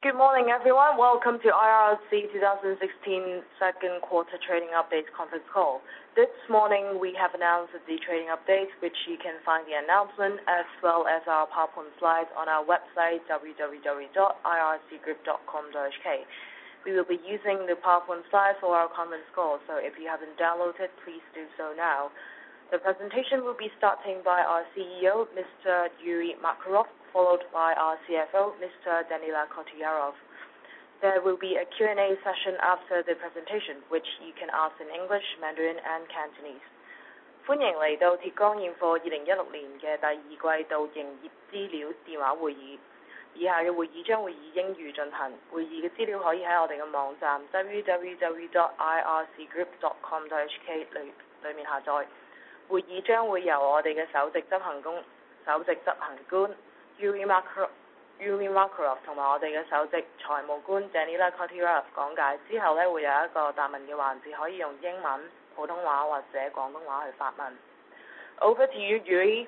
Good morning, everyone. Welcome to IRC 2016 second quarter trading update conference call. This morning, we have announced the trading update, which you can find the announcement as well as our PowerPoint slides on our website, www.ircgroup.com.hk. We will be using the PowerPoint slides for our conference call, so if you haven't downloaded, please do so now. The presentation will be starting by our CEO, Mr. Yuri Makarov, followed by our CFO, Mr. Danila Kotyarov. There will be a Q&A session after the presentation, which you can ask in English, Mandarin, and Cantonese. 歡迎嚟到鐵江現貨2016年嘅第二季度營業資料電話會議。以下嘅會議將會以英語進行。會議嘅資料可以喺我哋嘅網站 www.ircgroup.com.hk 裏面下載。會議將會由我哋嘅首席執行官Yuri Makarov 同埋我哋嘅首席財務官 Danila Kotyarov 講解，之後咧會有一個答問嘅環節，可以用英文、普通話或者廣東話去發問。Over to you, Yuri.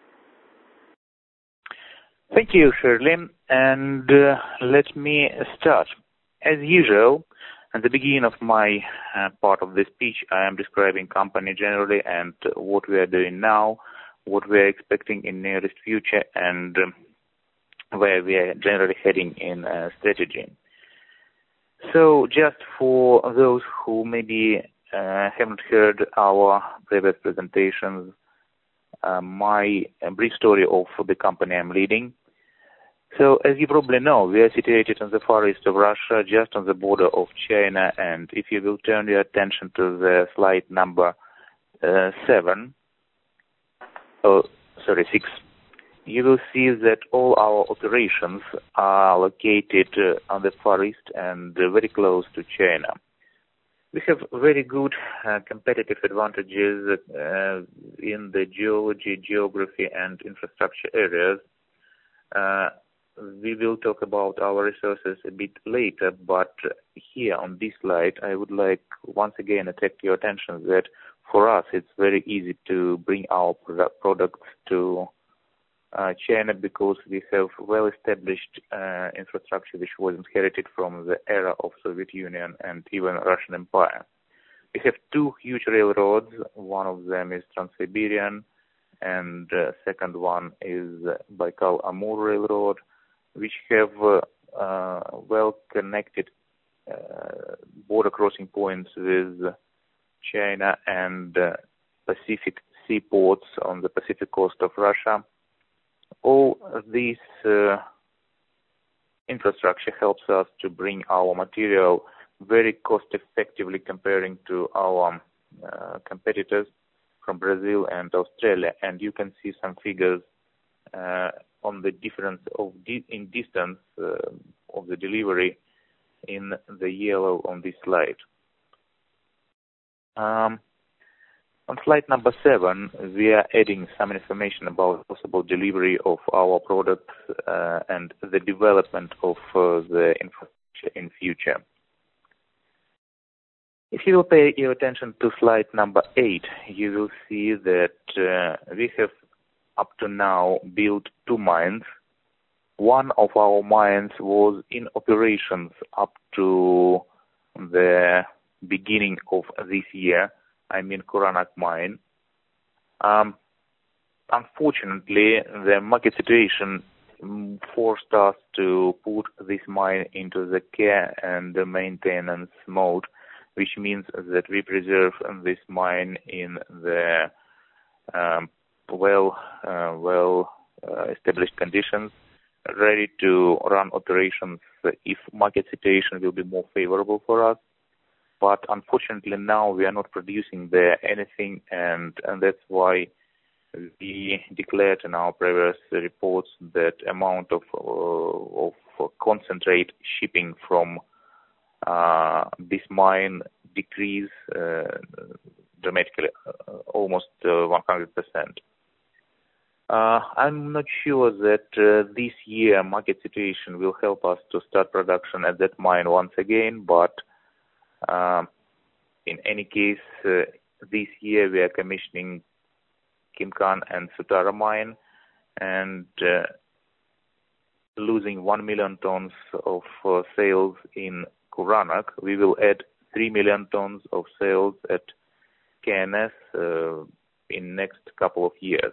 Thank you, Shirley, and let me start. As usual, at the beginning of my part of the speech, I am describing company generally and what we are doing now, what we are expecting in nearest future, and where we are generally heading in strategy. So just for those who maybe haven't heard our previous presentations, my brief story of the company I'm leading. So as you probably know, we are situated on the far east of Russia, just on the border of China, and if you will turn your attention to the slide number 6, you will see that all our operations are located on the far east and very close to China. We have very good competitive advantages in the geology, geography, and infrastructure areas. We will talk about our resources a bit later, but here on this slide, I would like once again attract your attention that for us it's very easy to bring our products to China because we have well-established infrastructure which was inherited from the era of Soviet Union and even Russian Empire. We have two huge railroads. One of them is Trans-Siberian, and second one is Baikal-Amur Railroad, which have well-connected border crossing points with China and Pacific seaports on the Pacific coast of Russia. All this infrastructure helps us to bring our material very cost-effectively comparing to our competitors from Brazil and Australia. And you can see some figures on the difference in distance of the delivery in the yellow on this slide. On slide number 7, we are adding some information about possible delivery of our products and the development of the infrastructure in future. If you will pay your attention to slide number 8, you will see that we have up to now built 2 mines. One of our mines was in operations up to the beginning of this year. I mean Koranak mine. Unfortunately, the market situation forced us to put this mine into the care and the maintenance mode, which means that we preserve this mine in the established conditions, ready to run operations if market situation will be more favorable for us. But unfortunately now we are not producing there anything, and that's why we declared in our previous reports that amount of concentrate shipping from this mine decrease dramatically, almost 100%. I'm not sure that this year market situation will help us to start production at that mine once again, but in any case, this year we are commissioning Kimkan and Sutara mine, and losing 1 million tons of sales in Kuranak, we will add 3 million tons of sales at KNS in next couple of years.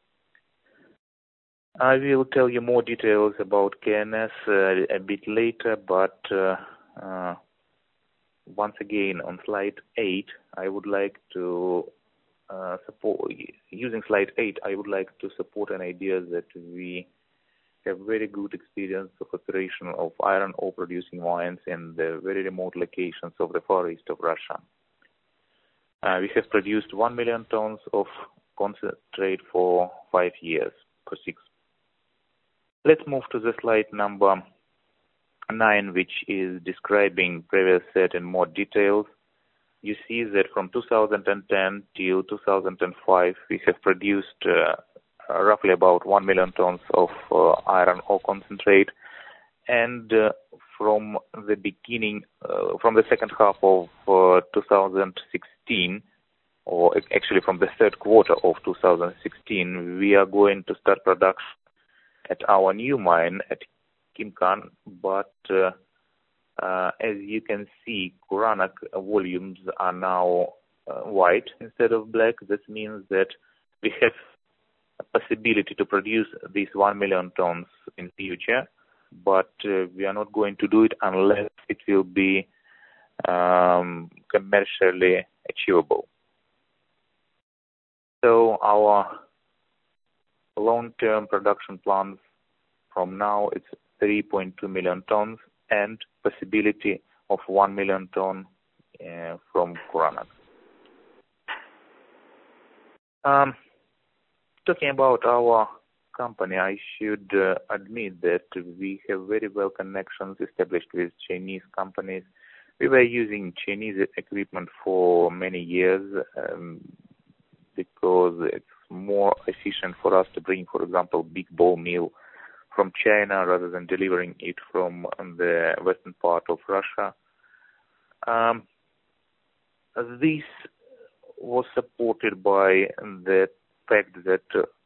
I will tell you more details about KNS a bit later, but once again, on slide 8, I would like to using slide 8, I would like to support an idea that we have very good experience of operation of iron ore producing mines in the very remote locations of the far east of Russia. We have produced 1 million tons of concentrate for 5 years, for 6. Let's move to the slide number 9, which is describing previous set in more details. You see that from 2010 till 2005, we have produced roughly about 1 million tons of iron ore concentrate. And from the beginning, from the second half of 2016, or actually from the third quarter of 2016, we are going to start production at our new mine at Kimkan, but as you can see, Kuranak volumes are now white instead of black. This means that we have a possibility to produce these 1 million tons in future, but we are not going to do it unless it will be commercially achievable. So our long-term production plans from now it's 3.2 million tons and possibility of 1 million ton from Kuranak. Talking about our company, I should admit that we have very well connections established with Chinese companies. We were using Chinese equipment for many years because it's more efficient for us to bring, for example, big ball mill from China rather than delivering it from the western part of Russia. This was supported by the fact that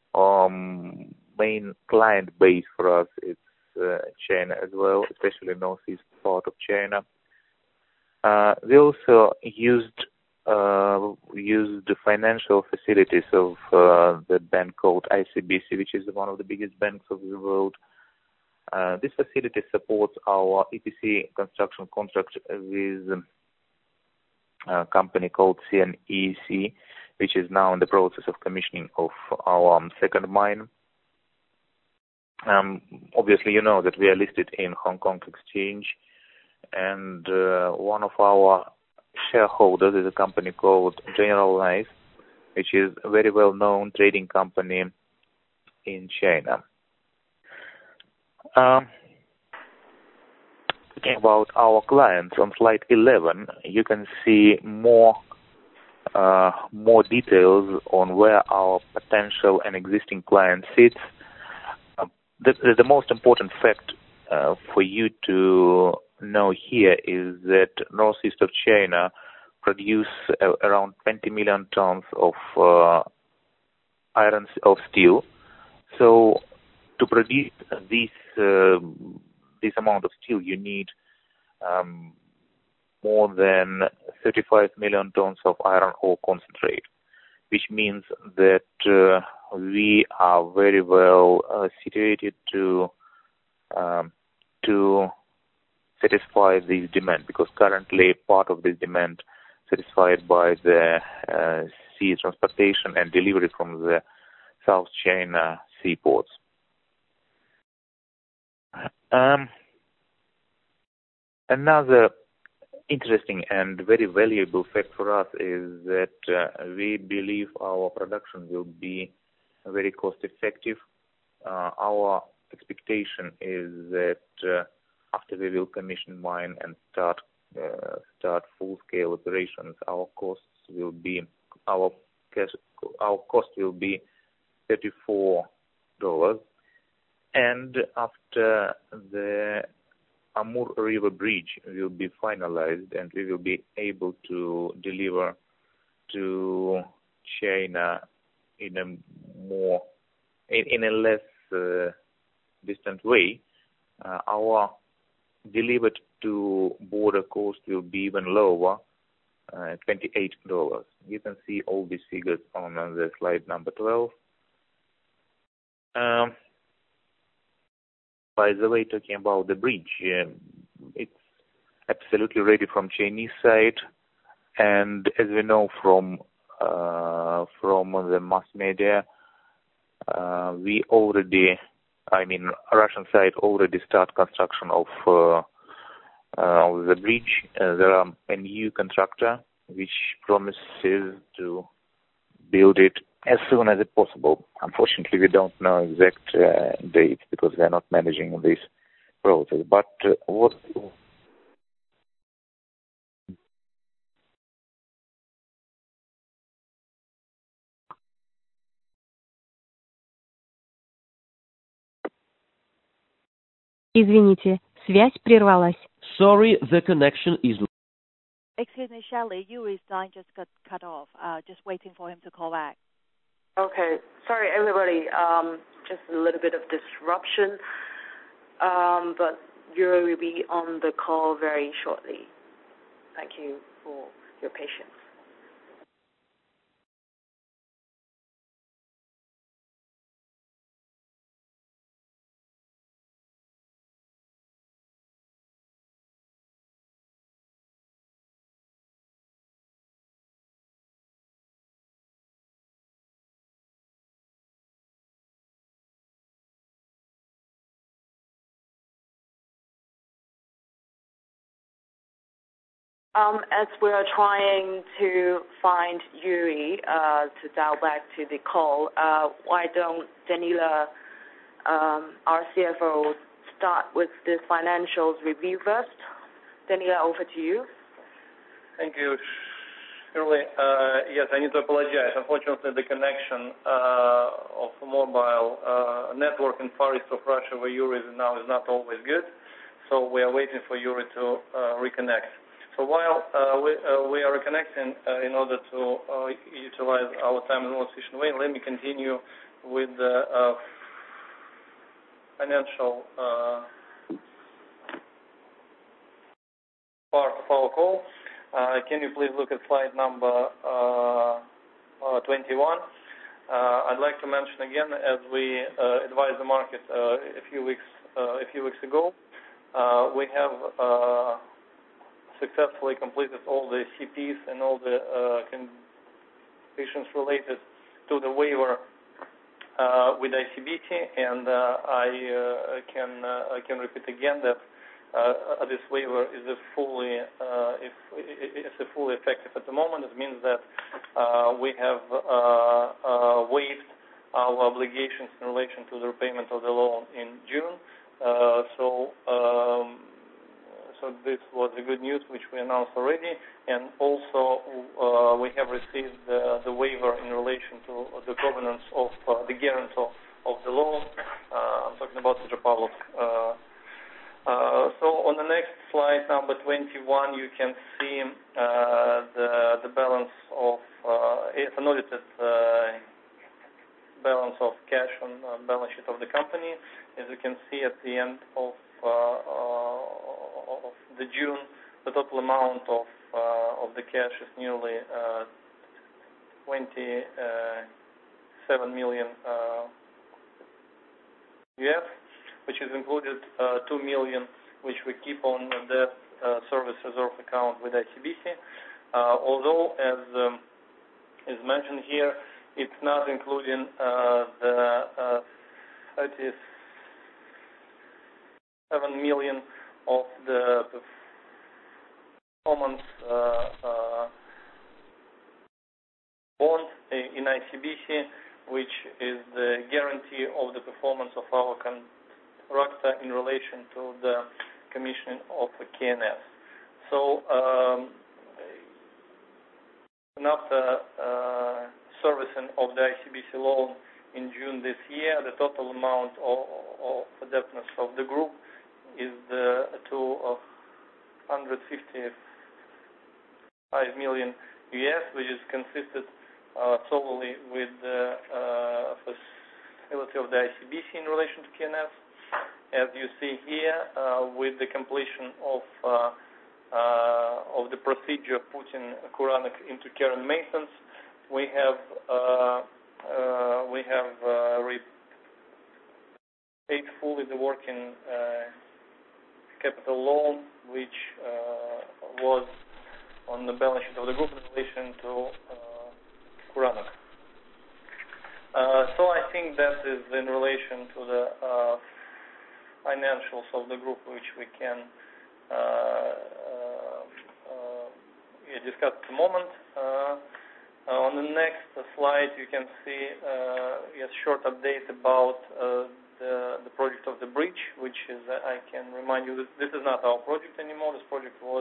main client base for us is China as well, especially northeast part of China. We also used the financial facilities of the bank called ICBC, which is one of the biggest banks of the world. This facility supports our EPC construction contract with a company called CNEC, which is now in the process of commissioning of our second mine. Obviously, you know that we are listed in Hong Kong Exchange, and one of our shareholders is a company called General Life, which is a very well-known trading company in China. Talking about our clients, on slide 11, you can see more details on where our potential and existing client sits. The most important fact for you to know here is that northeast of China produce around 20 million tons of steel. So to produce this amount of steel, you need more than 35 million tons of iron ore concentrate, which means that we are very well situated to satisfy this demand, because currently part of this demand satisfied by the sea transportation and delivery from the South China seaports. Another interesting and very valuable fact for us is that we believe our production will be very cost effective. Our expectation is that after we will commission mine and start full scale operations, our cost will be $34, and after the Amur River Bridge will be finalized and we will be able to deliver to China in a less distant way, our delivered to border cost will be even lower, $28. You can see all these figures on the slide number 12. By the way, talking about the bridge, it's absolutely ready from Chinese side, and as we know from the mass media, Russian side already start construction of the bridge. There are a new contractor which promises to build it as soon as possible. Unfortunately, we don't know exact date because we are not managing this process. But what Извините, связь прервалась. Sorry, the connection is... Excuse me, Shelley, Yuri's line just got cut off. Just waiting for him to call back. Okay. Sorry, everybody. Just a little bit of disruption. But Yuri will be on the call very shortly. Thank you for your patience. As we are trying to find Yuri to dial back to the call, why don't Danila, our CFO, start with the financials review first? Danila, over to you. Thank you, Shirley. Yes, I need to apologize. Unfortunately, the connection of mobile network in Far East of Russia, where Yuri is now, is not always good. So we are waiting for Yuri to reconnect. So while we are reconnecting in order to utilize our time in a more efficient way, let me continue with the financial part of our call. Can you please look at slide number 21? I'd like to mention again, as we advised the market a few weeks ago, we have successfully completed all the CPs and all the conditions related to the waiver with ICBC, and I can repeat again that this waiver is fully effective at the moment. It means that we have waived our obligations in relation to the repayment of the loan in June. So this was the good news which we announced already, and also we have received the waiver in relation to the governance of the guarantor of the loan. I'm talking about Petropavlovsk. So on the next slide, number 21, you can see the balance of it's an audited balance of cash on the balance sheet of the company. As you can see, at the end of the June, the total amount of the cash is nearly 27 million US, which is included 2 million, which we keep on the service reserve account with ICBC. Although, as is mentioned here, it's not including the 37 million of the performance bond in ICBC, which is the guarantee of the performance of our contractor in relation to the commissioning of the KNS. So after servicing of the ICBC loan in June this year, the total amount of indebtedness of the group is $255 million US, which is consisted solely with the facility of the ICBC in relation to KNS, as you see here, with the completion of the procedure putting Kuranak into care and maintenance, we have repaid fully the working capital loan, which was on the balance sheet of the group in relation to Kuranak. So I think that is in relation to the financials of the group, which we can discuss at the moment. On the next slide, you can see a short update about the project of the bridge, which is, I can remind you, this is not our project anymore. This project was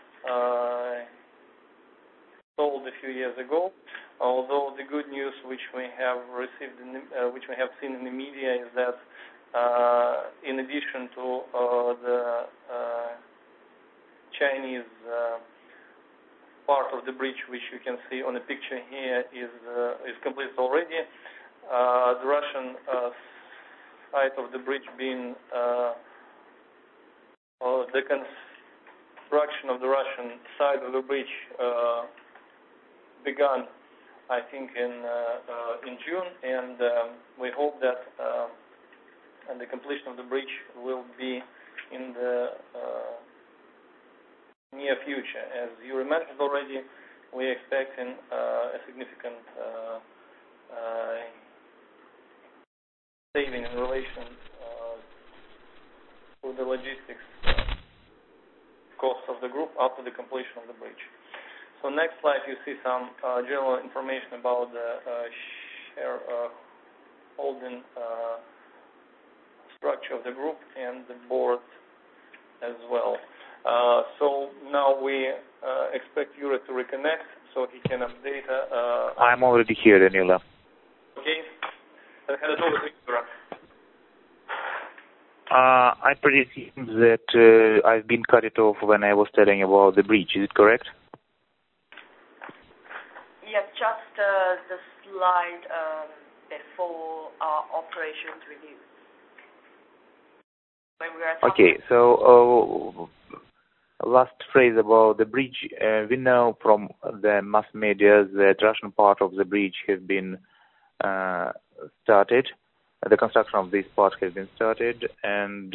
sold a few years ago. Although the good news which we have received, which we have seen in the media, is that in addition to the Chinese part of the bridge, which you can see on the picture here, is completed already. The Russian side of the bridge being the construction of the Russian side of the bridge began, I think, in June, and we hope that the completion of the bridge will be in the near future. As you mentioned already, we are expecting a significant saving in relation to the logistics costs of the group after the completion of the bridge. So next slide, you see some general information about the share holding structure of the group and the board as well. So now we expect Yuri to reconnect so he can update. I'm already here, Danila. Okay. Hand it over to Yuri. I presume that I've been cut it off when I was telling about the bridge. Is it correct? Yes, just the slide before our operations review. When we are okay, so last phrase about the bridge. We know from the mass media that Russian part of the bridge has been started. The construction of this part has been started, and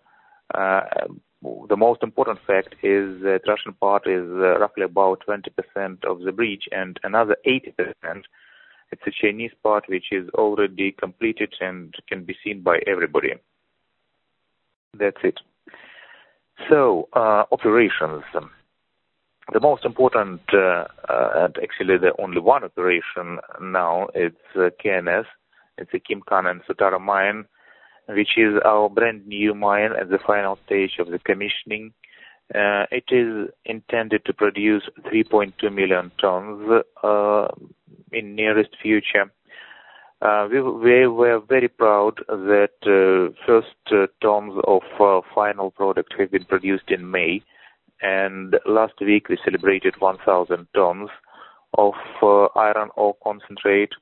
the most important fact is that Russian part is roughly about 20% of the bridge, and another 80%, it's a Chinese part which is already completed and can be seen by everybody. That's it. So, operations. The most important, and actually the only one operation now, it's KNS. It's a Kimkan and Sutara mine, which is our brand new mine at the final stage of the commissioning. It is intended to produce 3.2 million tons in nearest future. We were very proud that first tons of final product have been produced in May, and last week we celebrated 1,000 tons of iron ore concentrate.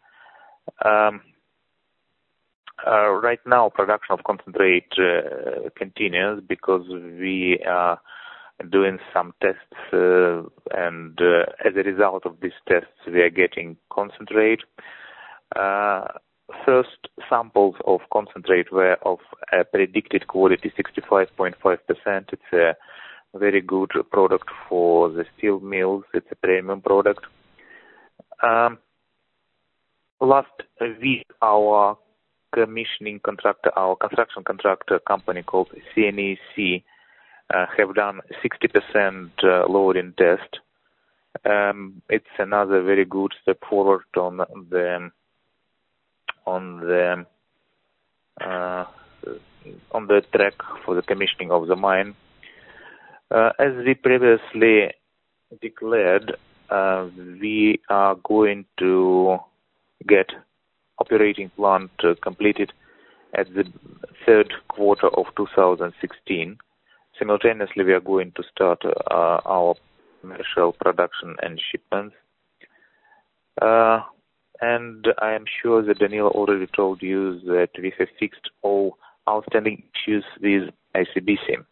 Right now, production of concentrate continues because we are doing some tests, and as a result of these tests, we are getting concentrate. First samples of concentrate were of a predicted quality 65.5%. It's a very good product for the steel mills. It's a premium product. Last week, our commissioning contractor, our construction contractor company called CNEC, have done 60% loading test. It's another very good step forward on the track for the commissioning of the mine. As we previously declared, we are going to get operating plant completed at the third quarter of 2016. Simultaneously, we are going to start our commercial production and shipments. And I am sure that Danila already told you that we have fixed all outstanding issues with ICBC.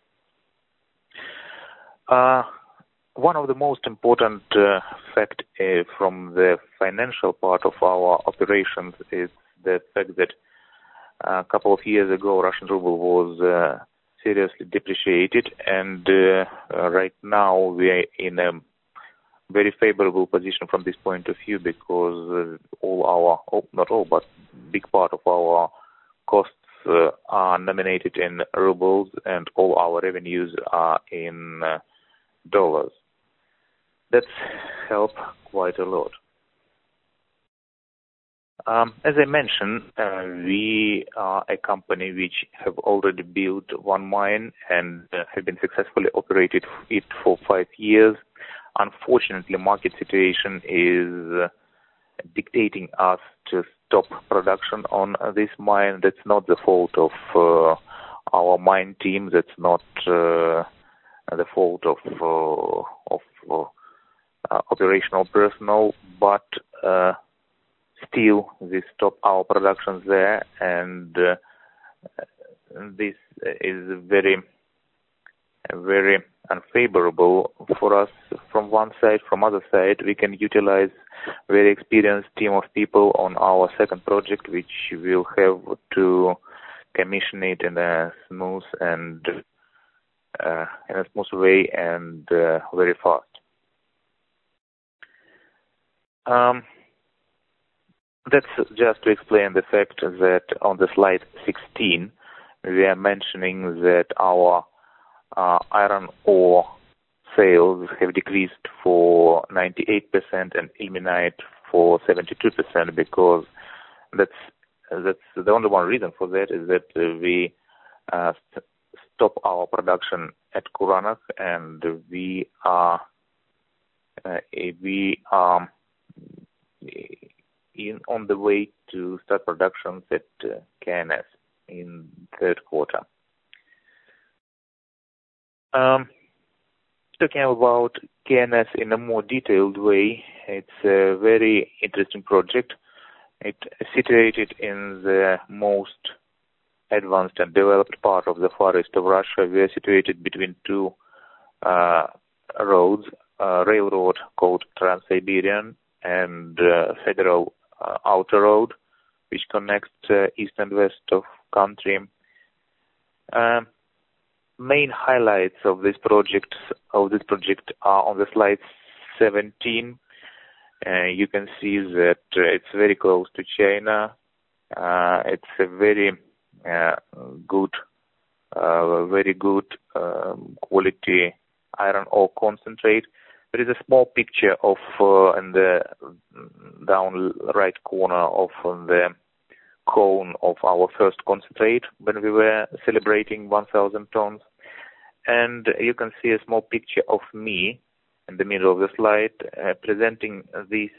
One of the most important fact from the financial part of our operations is the fact that a couple of years ago Russian ruble was seriously depreciated, and right now we are in a very favorable position from this point of view, because not all, but big part of our costs are nominated in rubles, and all our revenues are in dollars. That's helped quite a lot. As I mentioned, we are a company which have already built one mine and have been successfully operated it for 5 years. Unfortunately, market situation is dictating us to stop production on this mine. That's not the fault of our mine team. That's not the fault of operational personnel, but still we stop our productions there, and this is very unfavorable for us from one side. From other side, we can utilize very experienced team of people on our second project, which will have to commission it in a smooth way and very fast. That's just to explain the fact that on the slide 16 we are mentioning that our iron ore sales have decreased for 98% and ilmenite for 72%, because that's the only one reason for that is that we stop our production at Kuranakh, and we are on the way to start productions at KNS in third quarter. Talking about KNS in a more detailed way, it's a very interesting project. It's situated in the most advanced and developed part of the far east of Russia. We are situated between two roads, railroad called Trans-Siberian and Federal Outer Road, which connects east and west of country. Main highlights of this project are on the slide 17. You can see that it's very close to China. It's a very good quality iron ore concentrate. There is a small picture of in the down right corner of the cone of our first concentrate when we were celebrating 1,000 tons. And you can see a small picture of me in the middle of the slide presenting this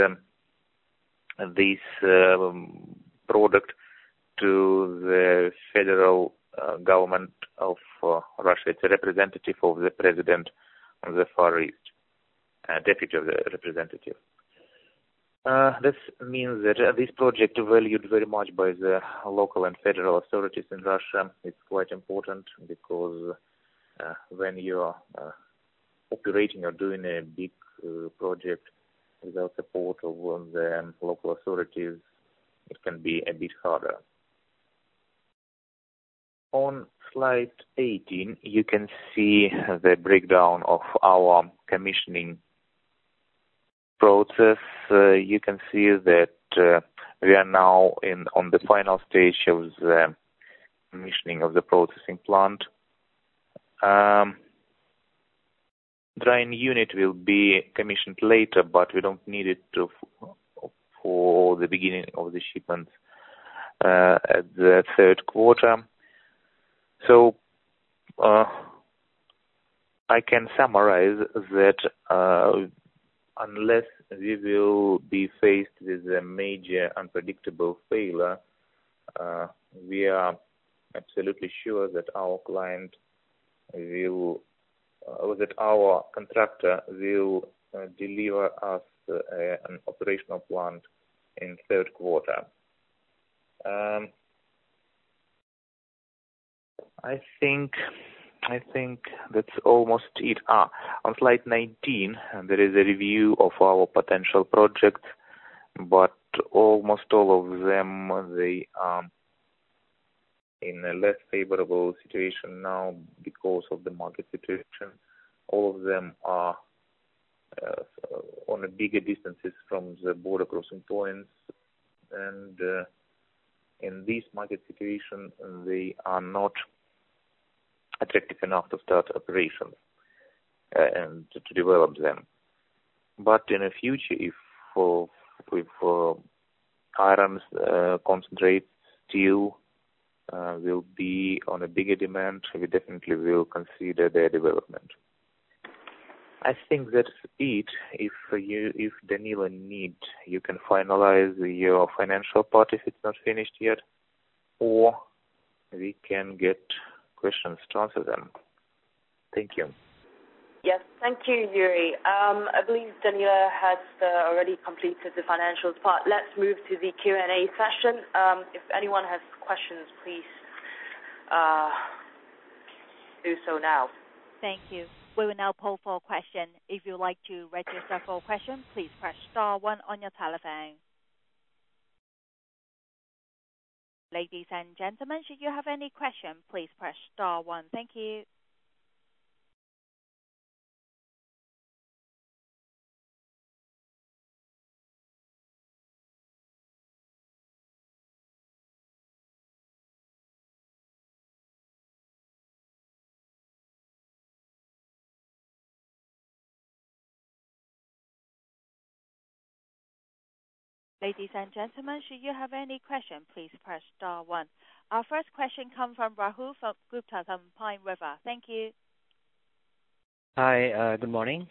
product to the federal government of Russia. It's a representative of the president of the Far East, deputy of the representative. This means that this project valued very much by the local and federal authorities in Russia. It's quite important because when you are operating or doing a big project without support of the local authorities, it can be a bit harder. On slide 18, you can see the breakdown of our commissioning process. You can see that we are now on the final stage of the commissioning of the processing plant. Drying unit will be commissioned later, but we don't need it for the beginning of the shipments at the third quarter. So I can summarize that unless we will be faced with a major unpredictable failure, we are absolutely sure that our client will, that our contractor will deliver us an operational plant in third quarter. I think that's almost it. On slide 19, there is a review of our potential projects, but almost all of them, they are in a less favorable situation now because of the market situation. All of them are on a bigger distances from the border crossing points, and in this market situation, they are not attractive enough to start operations and to develop them. But in the future, if with iron concentrate, steel will be on a bigger demand, we definitely will consider their development. I think that's it. If Danila need, you can finalize your financial part if it's not finished yet, or we can get questions to answer them. Thank you. Yes, thank you, Yuri. I believe Danila has already completed the financials part. Let's move to the Q&A session. If anyone has questions, please do so now. Thank you. We will now poll for a question. If you'd like to register for a question, please press star 1 on your telephone. Ladies and gentlemen, should you have any question, please press star 1. Thank you. Ladies and gentlemen, should you have any question, please press star 1. Our first question comes from Rahul Gupta from Pine River. Thank you. Hi, good morning.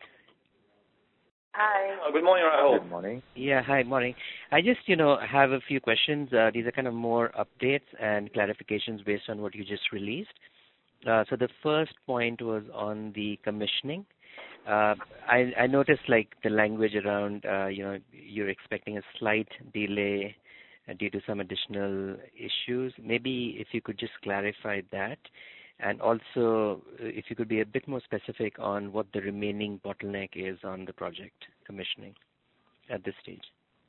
Hi. Good morning, Rahul. Good morning. Yeah, hi, morning. I just, have a few questions. These are kind of more updates and clarifications based on what you just released. So the first point was on the commissioning. I noticed the language around, you're expecting a slight delay due to some additional issues. Maybe if you could just clarify that. And also, if you could be a bit more specific on what the remaining bottleneck is on the project commissioning at this stage.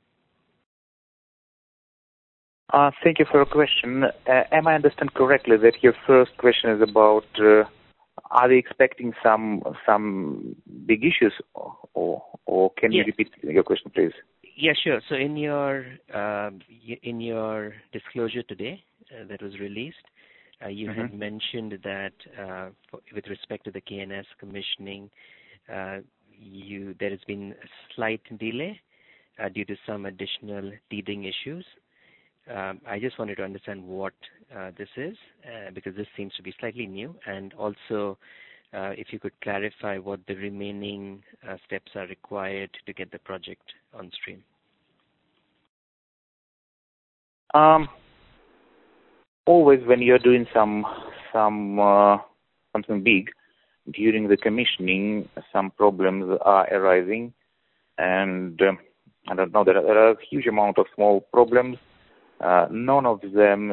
Thank you for your question. Am I understand correctly that your first question is about are they expecting some big issues, or can you repeat your question, please? Yeah, sure. So in your disclosure today that was released, you had mentioned that with respect to the KNS commissioning, there has been a slight delay due to some additional teething issues. I just wanted to understand what this is, because this seems to be slightly new, and also if you could clarify what the remaining steps are required to get the project on stream. Always when you're doing something big, during the commissioning, some problems are arising, and I don't know, there are a huge amount of small problems. None of them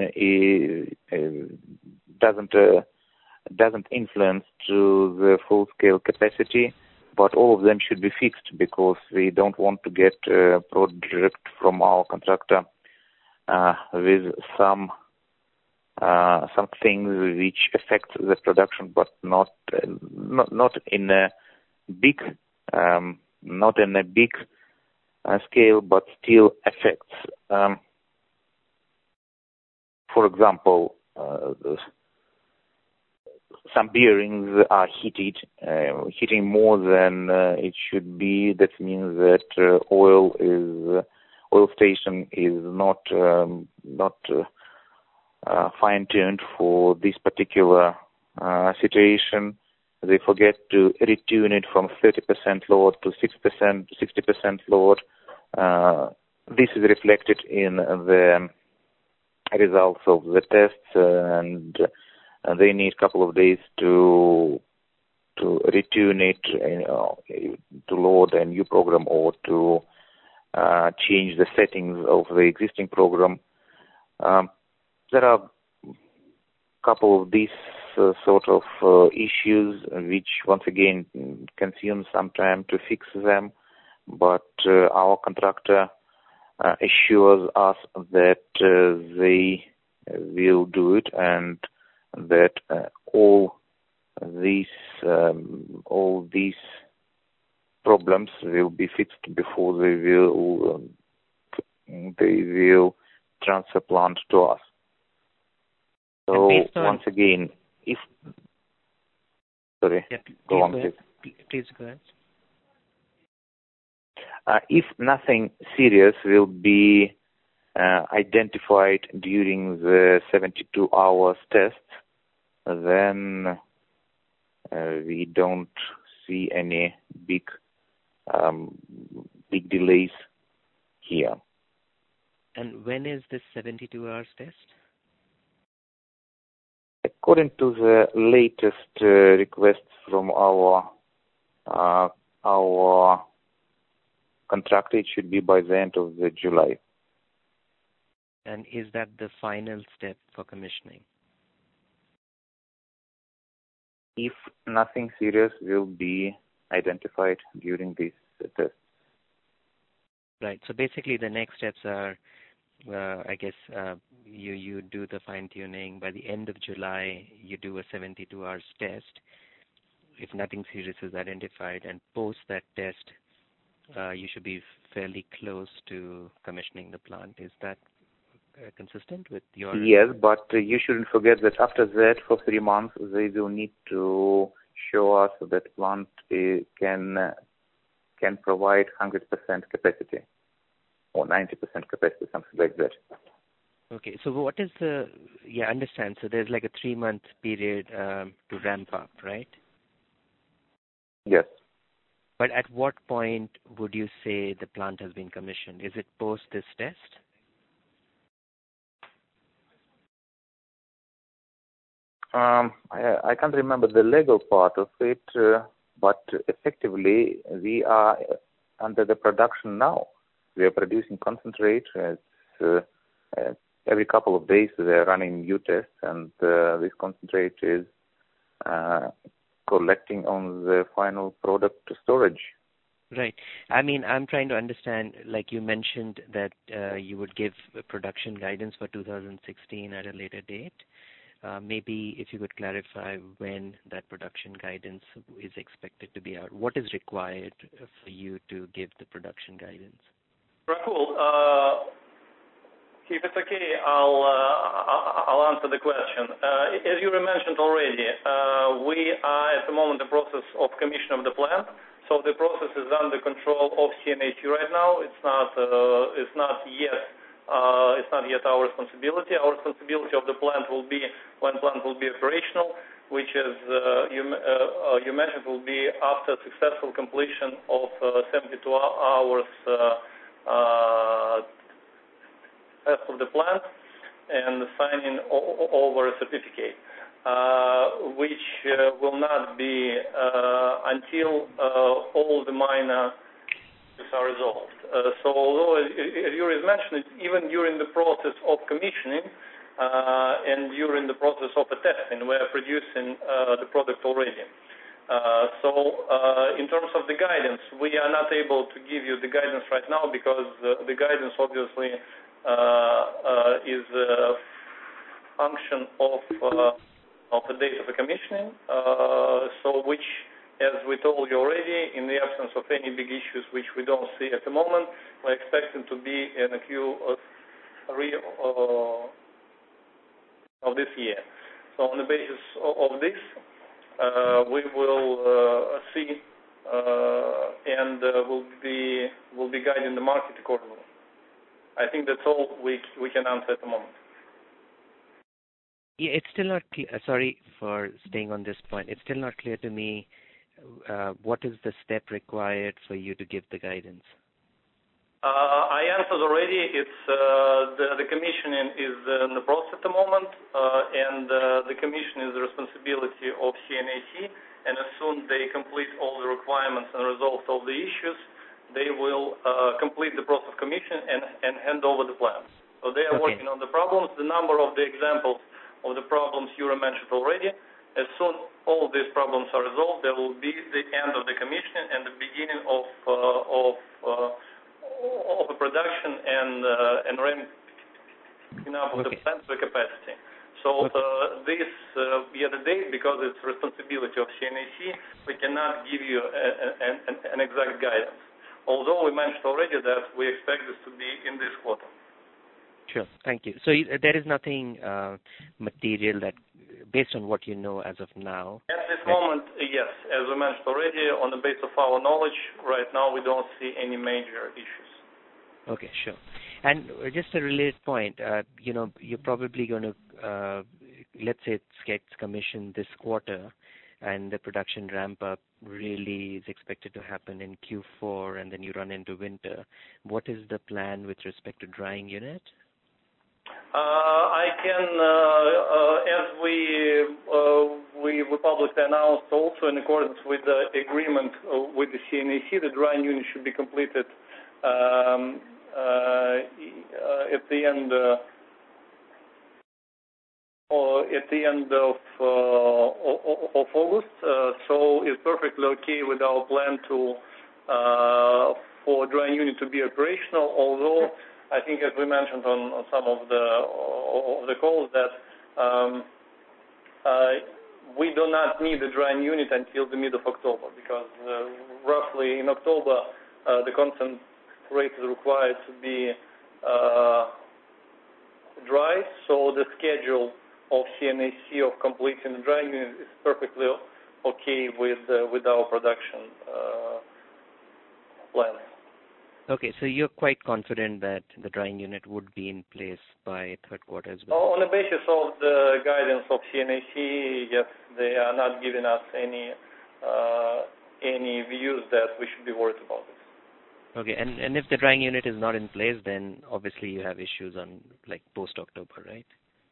doesn't influence to the full-scale capacity, but all of them should be fixed because we don't want to get a project from our contractor with some things which affect the production, but not in a big scale, but still affects. For example, some bearings are heating more than it should be. That means that oil station is not fine-tuned for this particular situation. They forget to retune it from 30% load to 60% load. This is reflected in the results of the tests, and they need a couple of days to retune it, to load a new program or to change the settings of the existing program. There are couple of these sort of issues, which once again consume some time to fix them, but our contractor assures us that they will do it and that all these problems will be fixed before they will transfer plant to us. So once again, if sorry, go on, please. Please go ahead. If nothing serious will be identified during the 72 hours test, then we don't see any big delays here. And when is this 72 hours test? According to the latest requests from our contractor, it should be by the end of July. And is that the final step for commissioning? If nothing serious will be identified during this test. Right. So basically, the next steps are, I guess, you do the fine-tuning. By the end of July, you do a 72 hours test. If nothing serious is identified, and post that test, you should be fairly close to commissioning the plant. Is that consistent with your... Yes, but you shouldn't forget that after that, for 3 months, they will need to show us that plant can provide 100% capacity or 90% capacity, something like that. Okay, so what is the... Yeah, I understand. So there's like a 3-month period to ramp up, right? Yes. But at what point would you say the plant has been commissioned? Is it post this test? I can't remember the legal part of it, but effectively we are under the production now. We are producing concentrate. Every couple of days they are running new tests, and this concentrate is collecting on the final product storage. Right. I mean, I'm trying to understand, like you mentioned that you would give production guidance for 2016 at a later date. Maybe if you could clarify when that production guidance is expected to be out. What is required for you to give the production guidance? Rahul, if it's okay, I'll answer the question. As you mentioned already, we are at the moment in the process of commission of the plant. So the process is under control of CNHC right now. It's not yet our responsibility. Our responsibility of the plant will be when plant will be operational, which is you mentioned will be after successful completion of 72 hours test of the plant and signing over a certificate, which will not be until all the minor issues are resolved. So although, as Yuri has mentioned, even during the process of commissioning and during the process of testing, we are producing the product already. So in terms of the guidance, we are not able to give you the guidance right now because the guidance obviously is a function of the date of the commissioning, so which, as we told you already, in the absence of any big issues which we don't see at the moment, we're expecting to be in a Q3 of this year. So on the basis of this, we will see and will be guiding the market accordingly. I think that's all we can answer at the moment. Yeah, it's still not clear. Sorry for staying on this point. It's still not clear to me what is the step required for you to give the guidance. I answered already. It's the commissioning is in the process at the moment, and the commission is the responsibility of CNHC. And as soon they complete all the requirements and resolve all the issues, they will complete the process commission and hand over the plant. So they are working on the problems. The number of the examples of the problems Yuri mentioned already. As soon all these problems are resolved, there will be the end of the commissioning and the beginning of the production and ramping up of the plant to capacity. So this year-to-date, because it's responsibility of CNAC, we cannot give you an exact guidance. Although we mentioned already that we expect this to be in this quarter. Sure, thank you. So there is nothing material that, based on what you know as of now? At this moment, yes. As we mentioned already, on the basis of our knowledge, right now we don't see any major issues. Okay, sure. And just a related point, you're probably going to, let's say it gets commissioned this quarter, and the production ramp up really is expected to happen in Q4, and then you run into winter. What is the plan with respect to drying unit? I can, as we publicly announced, also in accordance with the agreement with the CNAC, the drying unit should be completed at the end of August. So it's perfectly okay with our plan for drying unit to be operational. Although I think, as we mentioned on some of the calls, that we do not need the drying unit until the mid of October, because roughly in October the concentrate is required to be dry. So the schedule of CNAC of completing the drying unit is perfectly okay with our production plans. Okay, so you're quite confident that the drying unit would be in place by third quarter as well? On the basis of the guidance of CNAC, yes, they are not giving us any views that we should be worried about this. Okay, and if the drying unit is not in place, then obviously you have issues on post-October, right?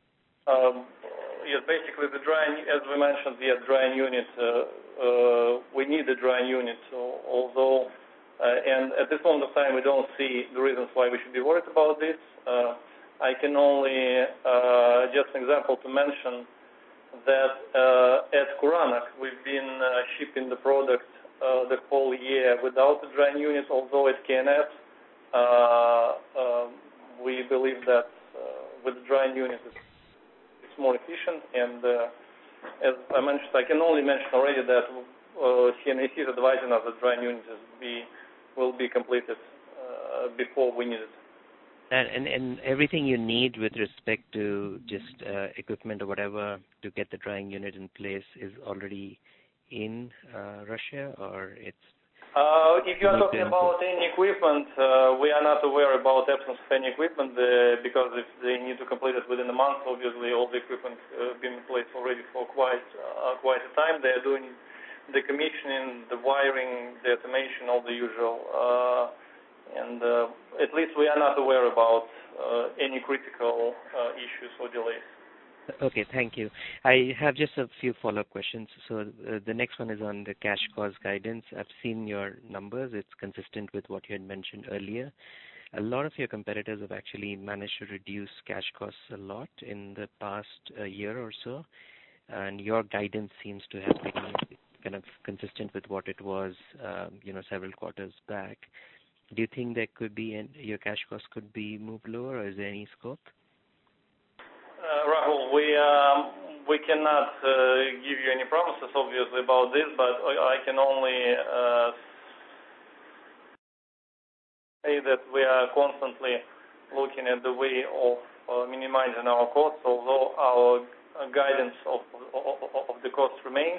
Yes, basically the drying, as we mentioned, the drying unit, we need the drying unit, although and at this moment of time we don't see the reasons why we should be worried about this. I can only, just an example to mention that at Kuranak we've been shipping the product the whole year without the drying unit, although at KNF we believe that with the drying unit it's more efficient. And as I mentioned, I can only mention already that CNAC is advising us that drying unit will be completed before we need it. And everything you need with respect to just equipment or whatever to get the drying unit in place is already in Russia, or it's? If you are talking about any equipment, we are not aware about absence of any equipment because if they need to complete it within a month, obviously all the equipment been in place already for quite a time. They are doing the commissioning, the wiring, the automation, all the usual. And at least we are not aware about any critical issues or delays. Okay, thank you. I have just a few follow-up questions. So the next one is on the cash cost guidance. I've seen your numbers. It's consistent with what you had mentioned earlier. A lot of your competitors have actually managed to reduce cash costs a lot in the past year or so, and your guidance seems to have been kind of consistent with what it was, several quarters back. Do you think there could be your cash costs could be moved lower, or is there any scope? Rahul, we cannot give you any promises, obviously, about this, but I can only say that we are constantly looking at the way of minimizing our costs, although our guidance of the cost remains.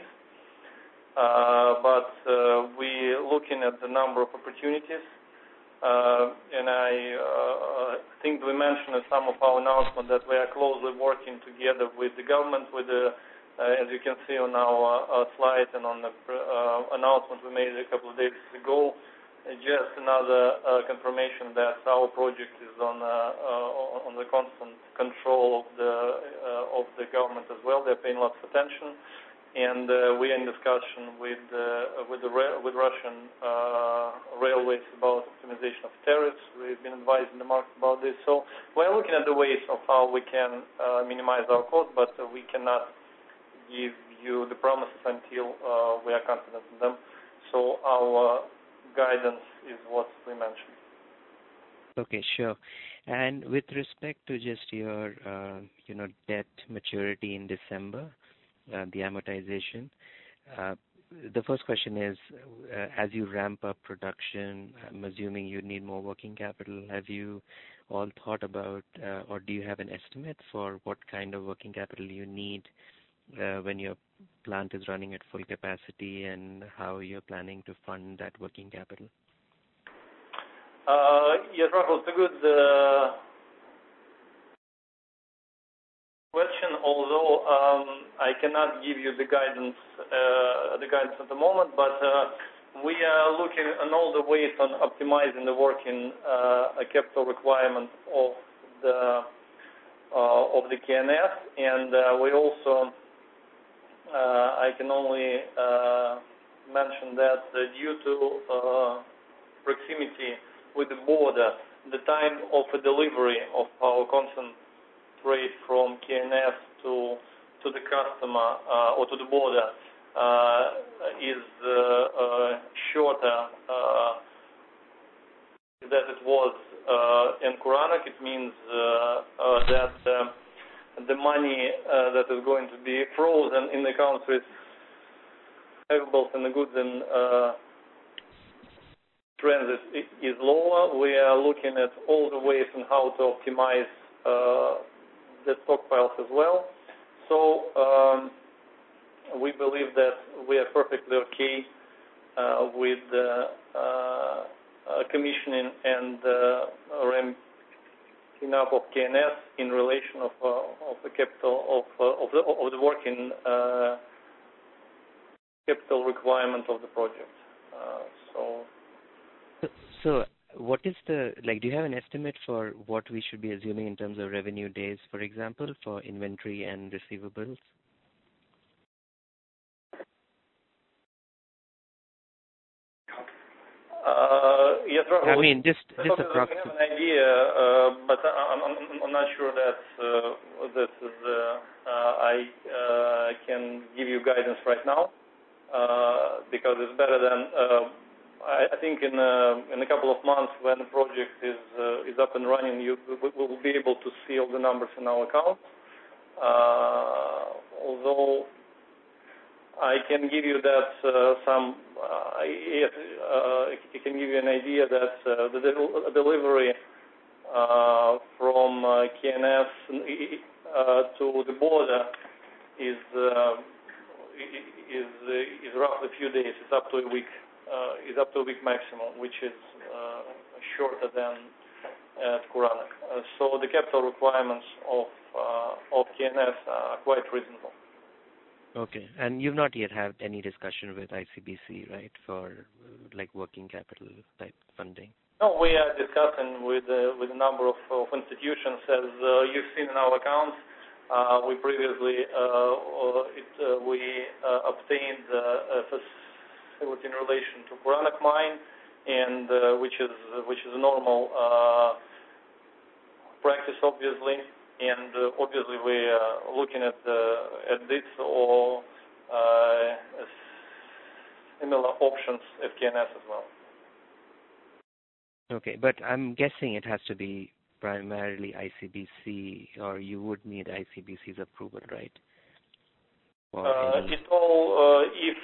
But we're looking at the number of opportunities. And I think we mentioned in some of our announcements that we are closely working together with the government, as you can see on our slide and on the announcement we made a couple of days ago, just another confirmation that our project is on the constant control of the government as well. They're paying lots of attention. and we are in discussion with Russian railways about optimization of tariffs. We've been advising the market about this. So we're looking at the ways of how we can minimize our costs, but we cannot give you the promises until we are confident in them. So our guidance is what we mentioned. Okay, sure. And with respect to just your, debt maturity in December, the amortization, the first question is, as you ramp up production, I'm assuming you need more working capital. Have you all thought about, or do you have an estimate for what kind of working capital you need when your plant is running at full capacity, and how you're planning to fund that working capital? Yes, Rahul, it's a good question. Although I cannot give you the guidance at the moment, but we are looking on all the ways on optimizing the working capital requirement of the KNF, and we also I can only mention that due to proximity with the border, the time of a delivery of our concentrate from KNF to the customer or to the border is shorter than it was in Kuranak. It means that the money that is going to be frozen in the accounts receivables and the goods in transit is lower. We are looking at all the ways on how to optimize the stockpiles as well. So we believe that we are perfectly okay with the commissioning and ramping up of KNF in relation of the capital of the working capital requirement of the project. So what is do you have an estimate for what we should be assuming in terms of revenue days, for example, for inventory and receivables? Yes, Rahul. I mean, just approximately. I have an idea, but I'm not sure that this is. I can give you guidance right now because it's better than. I think in a couple of months, when the project is up and running, we will be able to see all the numbers in our account. Although I can give you that it can give you an idea that the delivery from KNF to the border is roughly a few days. It's up to a week. Is up to a week maximum, which is shorter than at Kuranak. So the capital requirements of KNF are quite reasonable. Okay, and you've not yet had any discussion with ICBC, right, for working capital type funding? No, we are discussing with a number of institutions. As you've seen in our accounts, we previously obtained a facility in relation to Kuranak mine, and which is a normal practice, obviously. And obviously, we are looking at this or similar options at KNF as well. Okay, but I'm guessing it has to be primarily ICBC, or you would need ICBC's approval, right? It all, if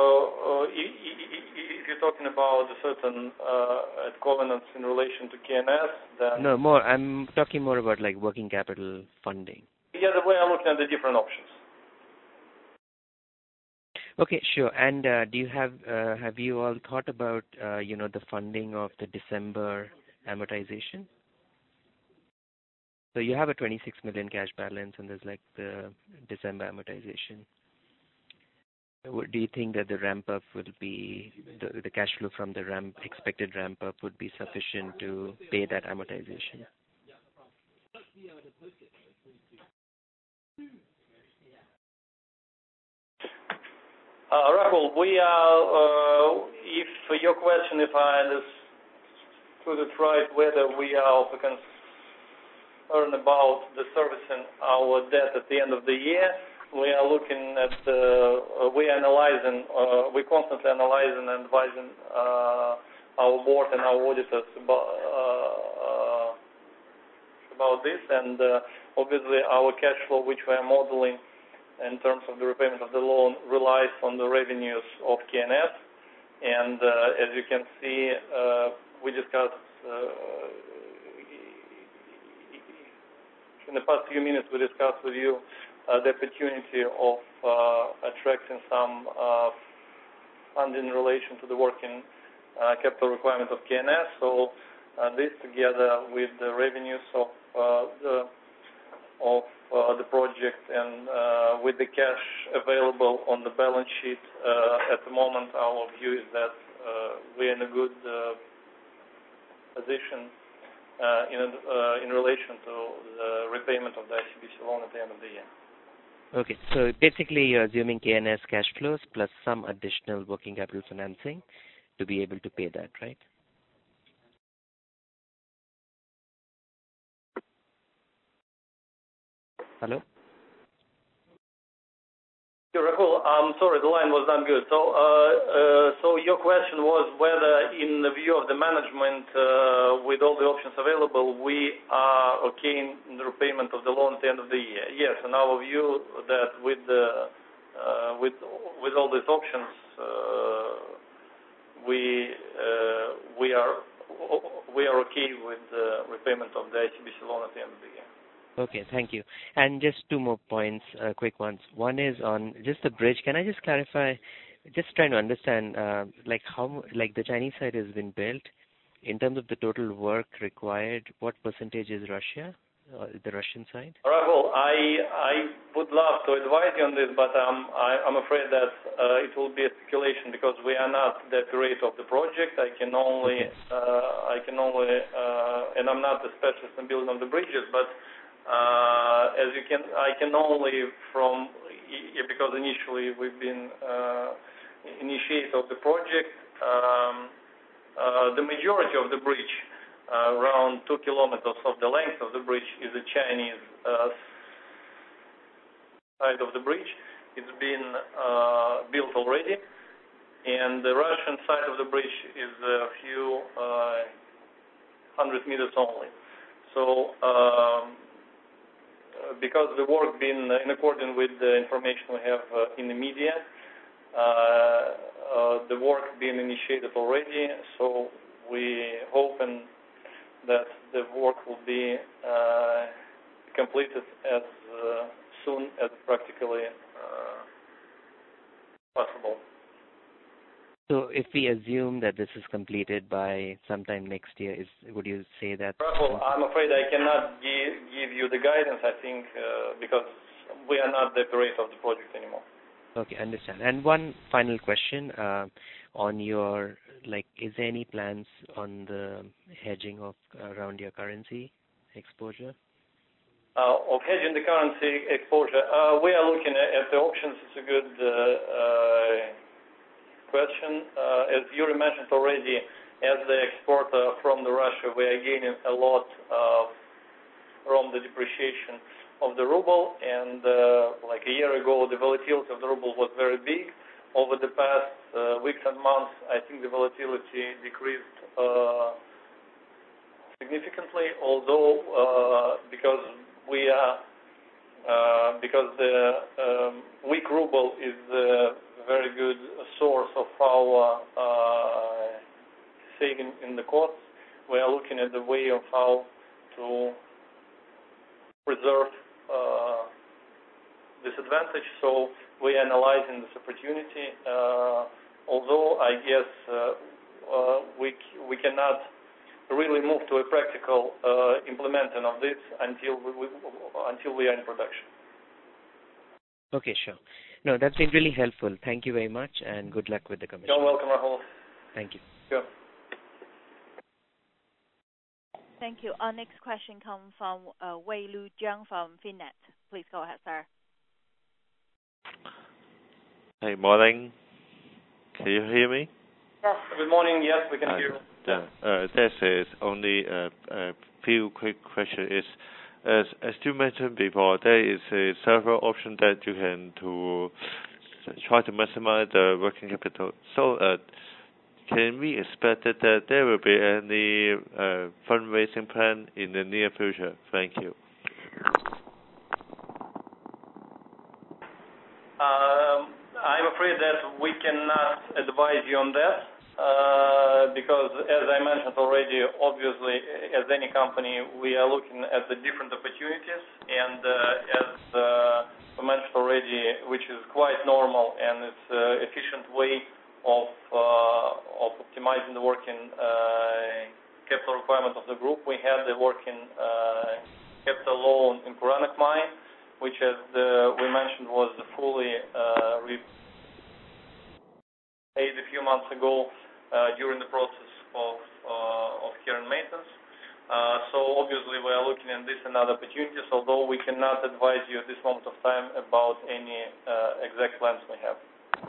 you're talking about a certain covenants in relation to KNF, then... No, I'm talking more about working capital funding. Yeah, we are looking at the different options. Okay, sure. And do you have you all thought about the funding of the December amortization? So you have a 26 million cash balance, and there's the December amortization. Do you think that the ramp up will be the cash flow from the expected ramp up would be sufficient to pay that amortization? Rahul, we are, if your question, if I understood it right, whether we are also concerned about the servicing our debt at the end of the year, we are looking at, we constantly analyzing and advising our board and our auditors about this, and obviously our cash flow, which we are modeling in terms of the repayment of the loan, relies on the revenues of KNS. And as you can see, we discussed in the past few minutes, we discussed with you the opportunity of attracting some funding in relation to the working capital requirement of KNS. So this, together with the revenues of the project and with the cash available on the balance sheet at the moment, our view is that we're in a good position in relation to the repayment of the ICBC loan at the end of the year. Okay, so basically you're assuming KNS cash flows plus some additional working capital financing to be able to pay that, right? Hello? Rahul, I'm sorry, the line was not good. So your question was whether, in the view of the management, with all the options available, we are okay in the repayment of the loan at the end of the year. Yes, in our view, that with all these options, we are okay with the repayment of the ICBC loan at the end of the year. Okay, thank you. And just two more points, quick ones. One is on just the bridge. Can I just clarify, just trying to understand, how the Chinese side has been built, in terms of the total work required, what percentage is Russia, the Russian side? Rahul, I would love to advise you on this, but I'm afraid that it will be a speculation because we are not the operator of the project. I can only, and I'm not the specialist in building of the bridges, but I can only because initially we've been initiator of the project. The majority of the bridge, around 2 kilometers of the length of the bridge, is the Chinese side of the bridge. It's been built already, and the Russian side of the bridge is a few 100 meters only. So because the work been in accordance with the information we have in the media, the work being initiated already, so we hoping that the work will be completed as soon as practically possible. So if we assume that this is completed by sometime next year, would you say that? Rahul, I'm afraid I cannot give you the guidance, I think, because we are not the operator of the project anymore. Okay, understand. And one final question on your, is there any plans on the hedging of around your currency exposure? Of hedging the currency exposure, we are looking at the options. It's a good question. As Yuri mentioned already, as the exporter from Russia, we are gaining a lot from the depreciation of the ruble, and like a year ago, the volatility of the ruble was very big. Over the past weeks and months, I think the volatility decreased significantly, although because the weak ruble is a very good source of our saving in the costs, we are looking at the way of how to preserve this advantage. So we are analyzing this opportunity, although I guess we cannot really move to a practical implementing of this until we are in production. Okay, sure. No, that's been really helpful. Thank you very much, and good luck with the commission. You're welcome, Rahul. Thank you. Sure. Thank you. Our next question comes from Wei Lu Jiang from Finet. Please go ahead, sir. Hey, morning. Can you hear me? Yes. Good morning. Yes, we can hear you. This is only a few quick questions. As you mentioned before, there is several options that you can to try to maximize the working capital. So, can we expect that there will be any fundraising plan in the near future? Thank you. I'm afraid that we cannot advise you on that because, as I mentioned already, obviously, as any company, we are looking at the different opportunities, and as we mentioned already, which is quite normal and it's an efficient way of optimizing the working capital requirement of the group. We had the working capital loan in Kuranak mine, which, as we mentioned, was fully repaid a few months ago during the process of care and maintenance. So obviously we are looking at this and other opportunities, although we cannot advise you at this moment of time about any exact plans we have.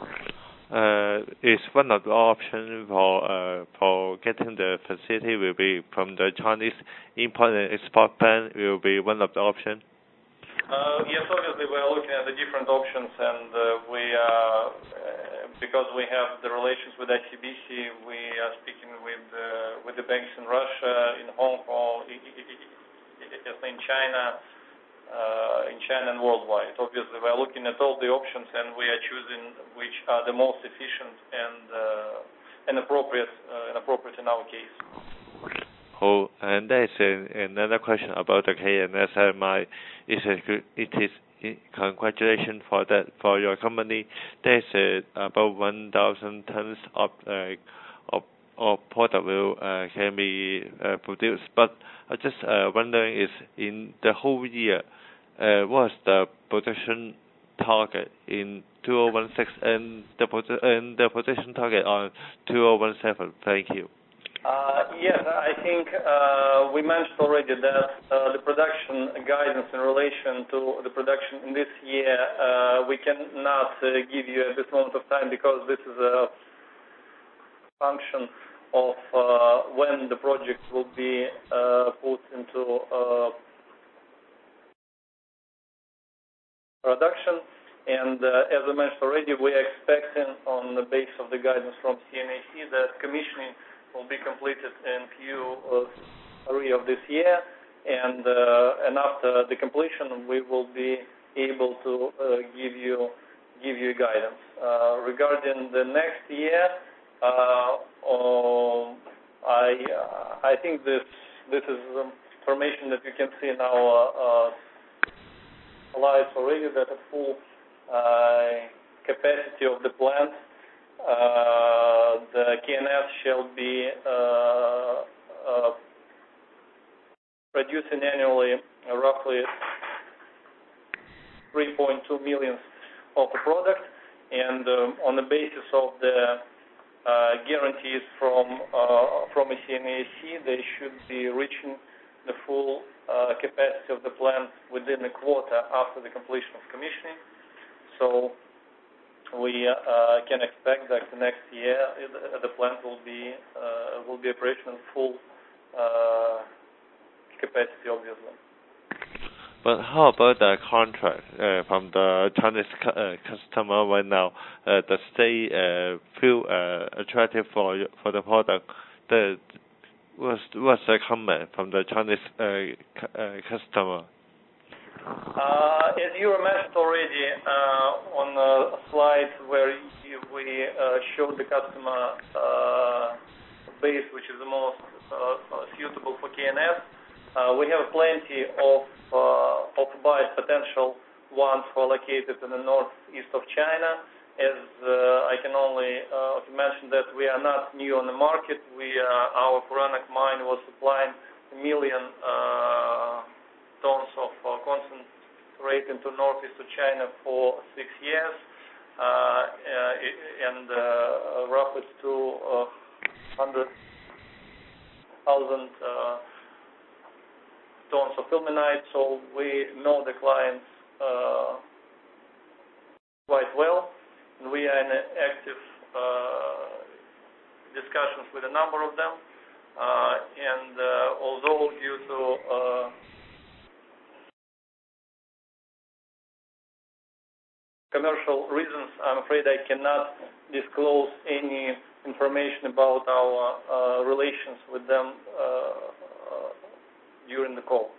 Is one of the options for getting the facility will be from the Chinese import and export ban will be one of the options? Yes, obviously we are looking at the different options, and we are, because we have the relations with ICBC, we are speaking with the banks in Russia, in Hong Kong, in China and worldwide. Obviously, we are looking at all the options, and we are choosing which are the most efficient and appropriate in our case. Oh, and there's another question about the KNS. It is congratulations for that for your company. There's about 1,000 tons of product will can be produced. But I just wondering is in the whole year, what's the production target in 2016 and the production target on 2017? Thank you. Yes, I think we mentioned already that the production guidance in relation to the production in this year, we cannot give you at this moment of time because this is a function of when the project will be put into production. And as I mentioned already, we are expecting on the base of the guidance from CNAC that commissioning will be completed in Q3 of this year, and after the completion, we will be able to give you guidance. Regarding the next year, I think this is information that you can see in our slides already, that at full capacity of the plant, the KNS shall be producing annually roughly 3.2 million of the product, and on the basis of the guarantees from CNAC, they should be reaching the full capacity of the plant within a quarter after the completion of commissioning. So we can expect that the next year the plant will be operational full capacity, obviously. But how about the contract from the Chinese customer right now? Does they feel attractive for the product? What's the comment from the Chinese customer? As you mentioned already on a slide where we showed the customer base, which is the most suitable for KNS, we have plenty of potential ones who are located in the northeast of China. As I can only mention that we are not new on the market. Our Kuranak mine was supplying 1 million tons of concentrate into northeast of China for 6 years, and roughly 200,000 tons of ilmenite. So we know the clients quite well, We are in active discussions with a number of them. And although due to commercial reasons, I'm afraid I cannot disclose any information about our relations with them during the call.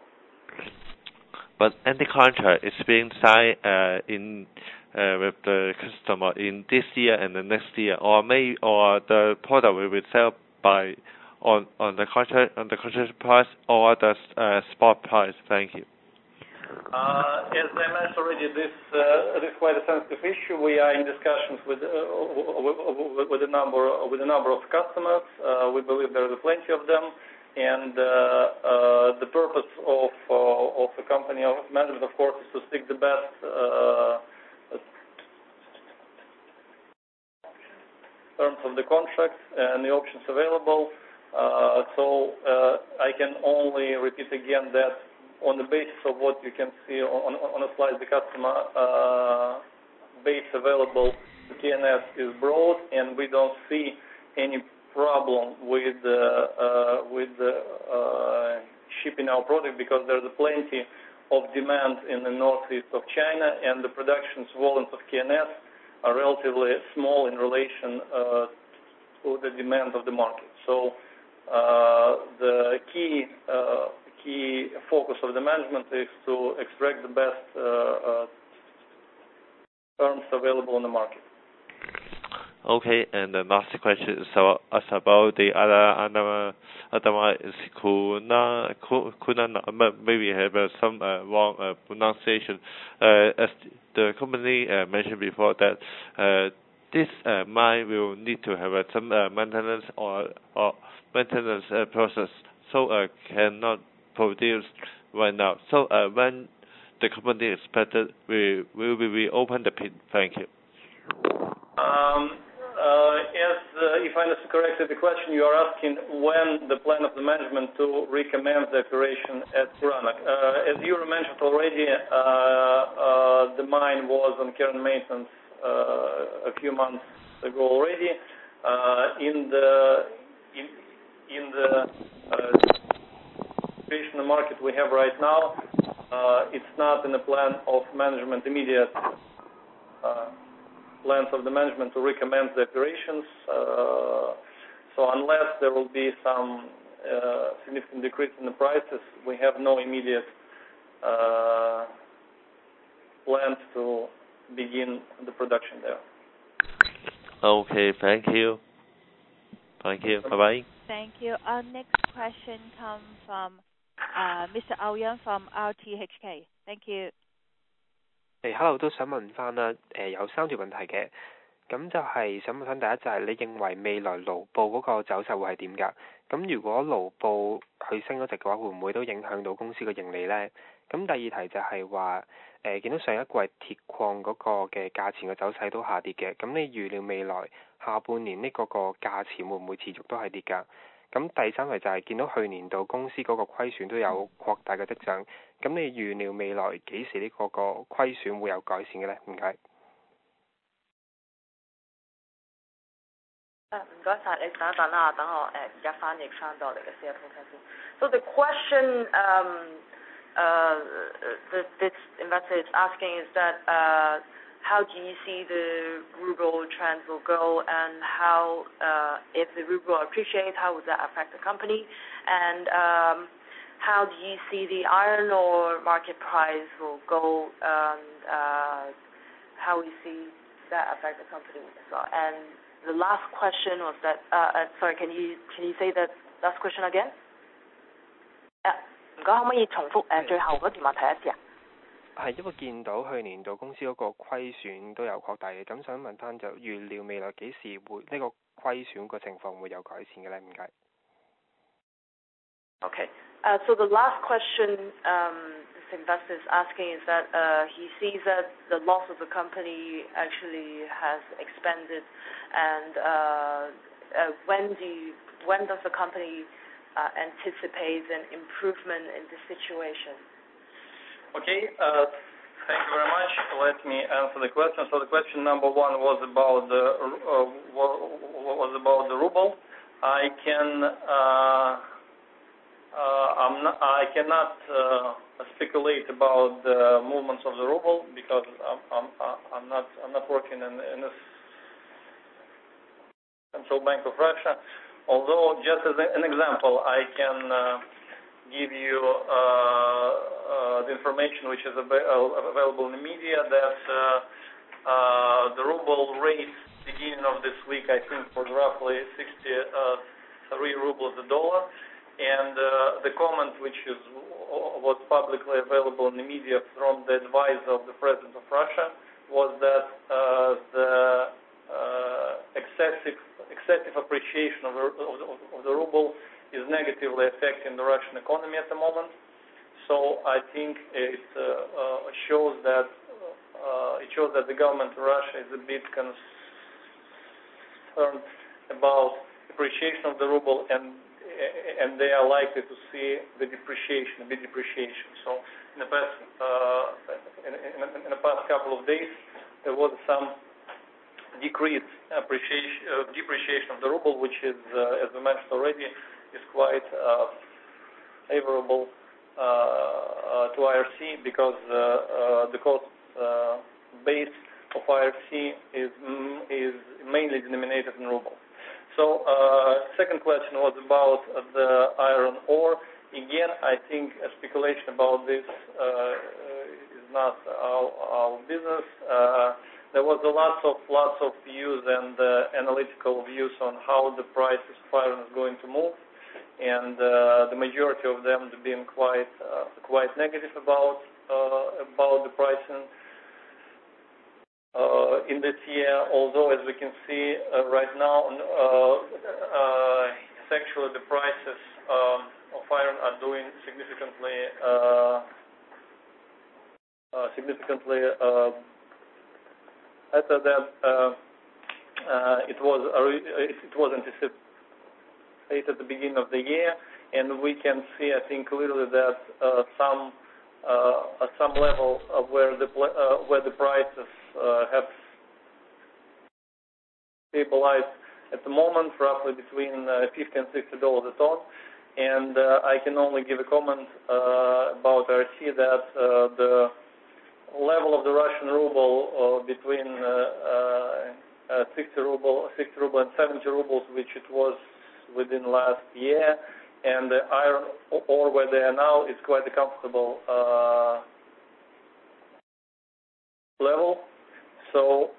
But any contract is being signed with the customer in this year and the next year, or the product will be sold on the contract price or the spot price. Thank you. As I mentioned already, this is quite a sensitive issue. We are in discussions with a number of customers. We believe there are plenty of them, and the purpose of the company of management, of course, is to seek the best terms of the contract and the options available. So I can only repeat again that on the basis of what you can see on a slide, the customer base available to KNS is broad, and we don't see any problem with shipping our product because there's plenty of demand in the northeast of China, and the production volumes of KNS are relatively small in relation to the demand of the market. So the key focus of the management is to extract the best terms available on the market. Okay, and the last question is about the other is Kuna, maybe have some wrong pronunciation. As the company mentioned before that this mine will need to have some maintenance or maintenance process, so cannot produce right now. So when the company expected we will reopen the pit? Thank you. If I understand correctly, the question you are asking when the plan of the management to recommence the operation at Kuranak. As you mentioned already, the mine was on care and maintenance a few months ago already. In the situation in the market we have right now, it's not in the plan of management immediate plans of the management to recommence the operations. So unless there will be some significant decrease in the prices, we have no immediate plans to begin the production there. Okay, thank you. Thank you. Bye-bye. Thank you. Our next question comes from Mr. Ouyang from RTHK. Thank you. Hello， 都想問翻啦，有3條問題嘅，咁就係想問翻第一就係你認為未來盧布嗰個走勢會係點㗎？咁如果盧布去升嗰隻嘅話，會唔會都影響到公司嘅盈利呢？咁第二題就係話見到上一季鐵礦嗰個嘅價錢嘅走勢都下跌嘅，咁你預料未來下半年呢個價錢會唔會持續都係跌㗎？咁第三題就係見到去年度公司嗰個虧損都有擴大嘅跡象，咁你預料未來幾時呢個虧損會有改善嘅呢？唔該。 唔該晒，你等一等啦，等我而家翻譯翻到嚟嘅 CFO 先。So the question this investor is asking is that how do you see the ruble trends will go, and how if the ruble appreciates, how would that affect the company, and how do you see the iron ore market price will go, and how we see that affect the company as well. And the last question was that sorry, can you say that last question again? 唔該，可唔可以重複最後嗰段問題一次啊？ 係因為見到去年度公司嗰個虧損都有擴大嘅，咁想問翻就預料未來幾時會呢個虧損個情況會有改善嘅咧？唔該。 Okay, so the last question this investor is asking is that he sees that the loss of the company actually has expanded, and when does the company anticipate an improvement in the situation? Okay, Thank you very much. Let me answer the question. So the question number one was about the ruble. I cannot speculate about the movements of the ruble because I'm not working in the Central Bank of Russia. Although, just as an example, I can give you the information which is available in the media that the ruble rate beginning of this week, I think, was roughly 63 rubles a dollar. And the comment which was publicly available in the media from the advisor of the President of Russia was that the excessive appreciation of the ruble is negatively affecting the Russian economy at the moment. So I think it shows that the government of Russia is a bit concerned about appreciation of the ruble, and they are likely to see a bit depreciation. So in the past couple of days, there was some depreciation of the ruble, which is, as we mentioned already, is quite favorable to IRC because the cost base of IRC is mainly denominated in ruble. So second question was about the iron ore. Again, I think a speculation about this is not our business. There was lots of views and analytical views on how the price of iron is going to move, and the majority of them have been quite negative about the pricing in this year. Although, as we can see right now, actually the prices of iron are doing significantly better than it was anticipated at the beginning of the year, and we can see, I think, clearly that at some level of where the prices have stabilized at the moment, roughly between $50 and $60 a ton. And I can only give a comment about RC that the level of the Russian ruble between 60 ruble and 70 rubles, which it was within last year, and the iron ore where they are now is quite a comfortable level. So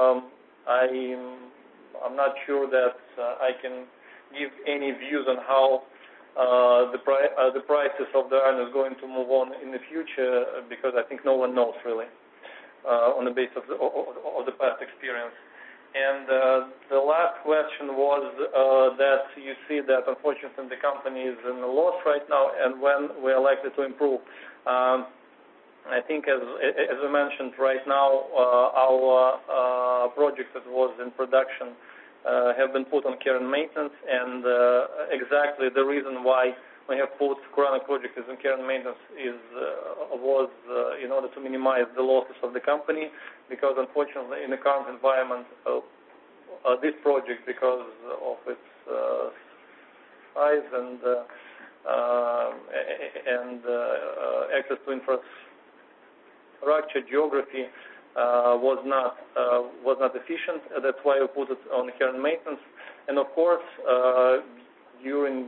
I'm not sure that I can give any views on how the prices of the iron is going to move on in the future, because I think no one knows really on the basis of the past experience. And the last question was that you see that unfortunately the company is in a loss right now, and when we are likely to improve. I think as I mentioned right now, our project that was in production have been put on care and maintenance, and exactly the reason why we have put Korana project in care and maintenance was in order to minimize the losses of the company, because unfortunately in the current environment, this project, because of its size and access to infrastructure, geography, was not efficient. That's why we put it on care and maintenance. And of course, during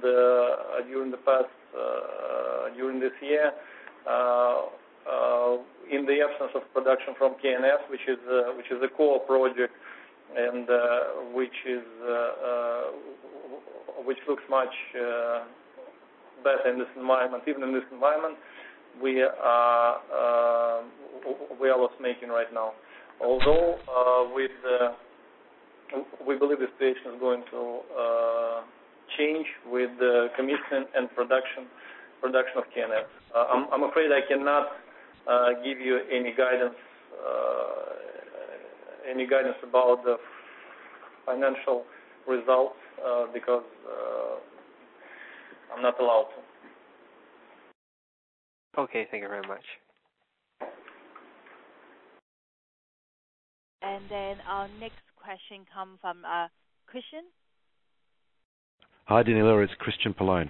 this year, in the absence of production from KNF, which is a core project, and which looks much better in this environment. Even in this environment, we are loss making right now. Although we believe the situation is going to change with the commissioning and production of KNF. I'm afraid I cannot give you any guidance about the financial results because I'm not allowed to. Okay, thank you very much. And then our next question comes from Christian. Hi, Danila. It's Christian Pallone.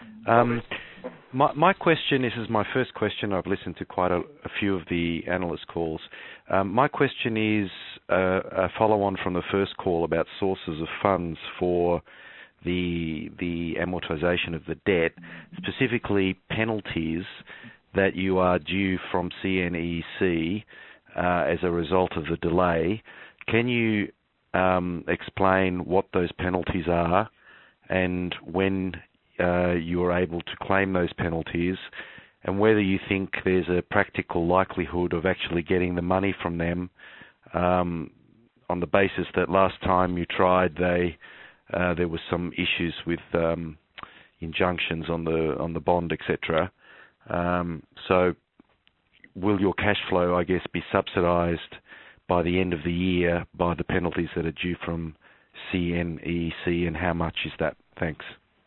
My question, this is my first question. I've listened to quite a few of the analyst calls. My question is a follow-on from the first call about sources of funds for the amortization of the debt, specifically penalties that you are due from CNEC as a result of the delay. Can you explain what those penalties are and when you are able to claim those penalties, and whether you think there's a practical likelihood of actually getting the money from them on the basis that last time you tried there was some issues with injunctions on the bond, etc. So will your cash flow, I guess, be subsidised by the end of the year by the penalties that are due from CNEC, and how much is that? Thanks.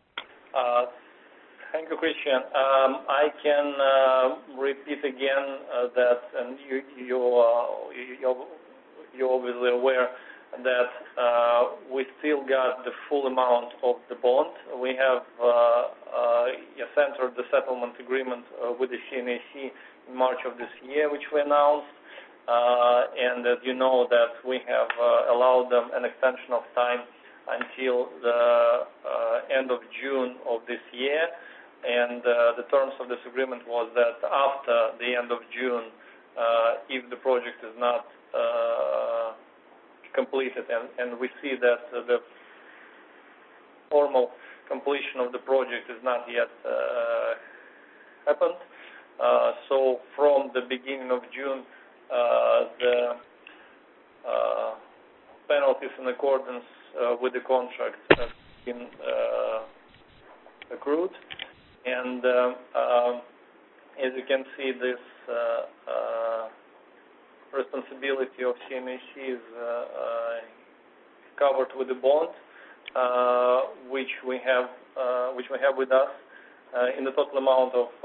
Thank you, Christian. I can repeat again that, and you're obviously aware that we still got the full amount of the bond. We have entered the settlement agreement with the CNEC in March of this year, which we announced, and as you know that we have allowed them an extension of time until the end of June of this year, and the terms of this agreement was that after the end of June, if the project is not completed, and we see that the formal completion of the project is not yet happened, so from the beginning of June, the penalties in accordance with the contract have been accrued, and as you can see, this responsibility of CNEC is covered with the bond, which we have with us in the total amount of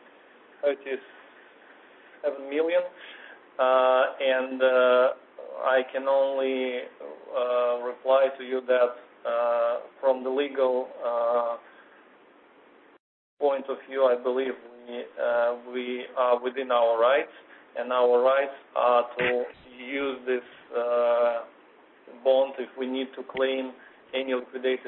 37 million, and I can only reply to you that from the legal point of view, I believe we are within our rights, and our rights are to use this bond if we need to claim any liquidated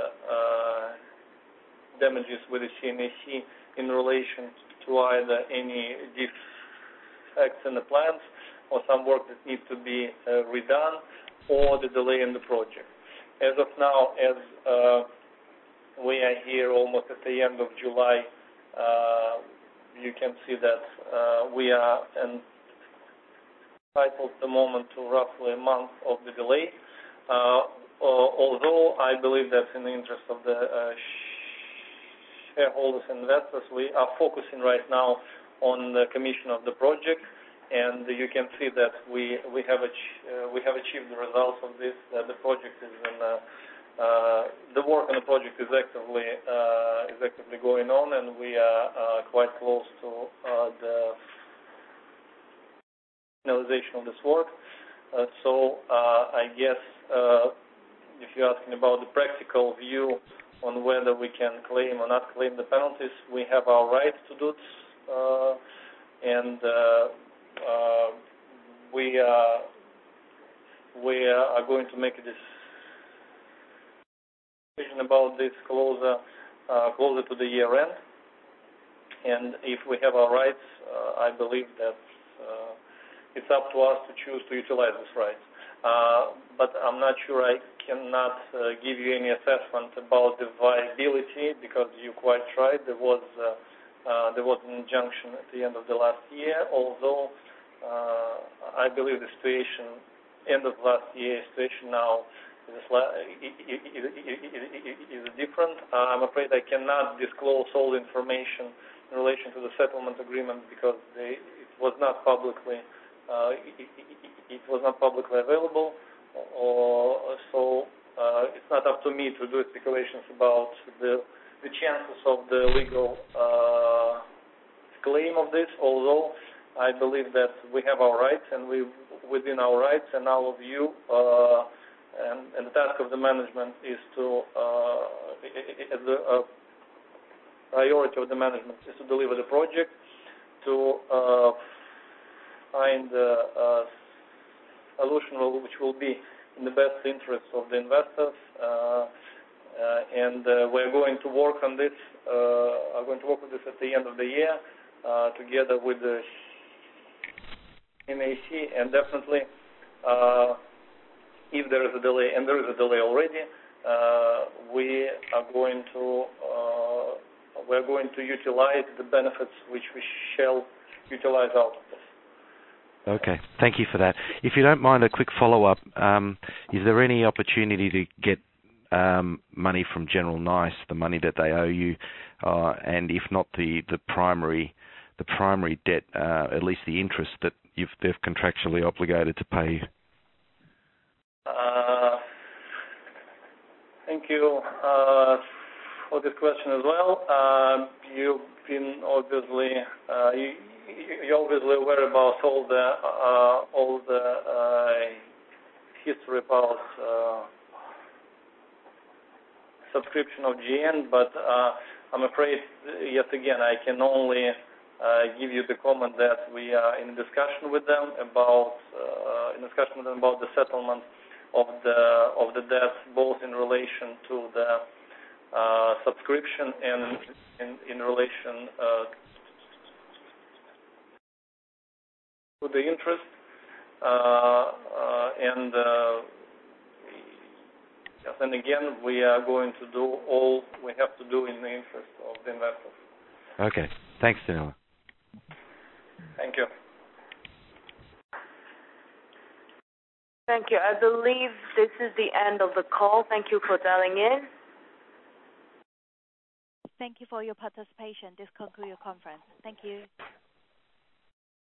damages with the CNEC in relation to either any defects in the plans or some work that needs to be redone or the delay in the project. As of now, as we are here almost at the end of July, you can see that we are entitled at the moment to roughly a month of the delay, although I believe that in the interest of the shareholders and investors, we are focusing right now on the commission of the project, and you can see that we have achieved the results of this. The project is in the work on the project is actively going on, and we are quite close to the finalization of this work. So I guess if you're asking about the practical view on whether we can claim or not claim the penalties, we have our right to do this, and we are going to make a decision about this closer to the year end. And if we have our rights, I believe that it's up to us to choose to utilize this right. But I'm not sure, I cannot give you any assessment about the viability, because you're quite right. There was an injunction at the end of the last year, although I believe the situation end of last year situation now is different. I'm afraid I cannot disclose all the information in relation to the settlement agreement, because it was not publicly available, so it's not up to me to do speculations about the chances of the legal claim of this, although I believe that we have our rights, and we within our rights and our view. And the task of the management is to, the priority of the management is to deliver the project, to find a solution which will be in the best interest of the investors, and we're going to work on this. I'm going to work with this at the end of the year, together with the MAC, and definitely, if there is a delay, and there is a delay already, we're going to utilize the benefits which we shall utilize out of this. Okay, thank you for that. If you don't mind, a quick follow-up. Is there any opportunity to get money from General Nice, the money that they owe you, and if not the primary debt, at least the interest that they've contractually obligated to pay you? Thank you for this question as well. You've been obviously you're obviously aware about all the history about subscription of GN, but I'm afraid yet again I can only give you the comment that we are in discussion with them about the settlement of the debt, both in relation to the subscription and in relation to the interest, and again we are going to do all we have to do in the interest of the investors. Okay, thanks, Danila. Thank you. Thank you. I believe this is the end of the call. Thank you for dialing in. Thank you for your participation. This concludes your conference. Thank you.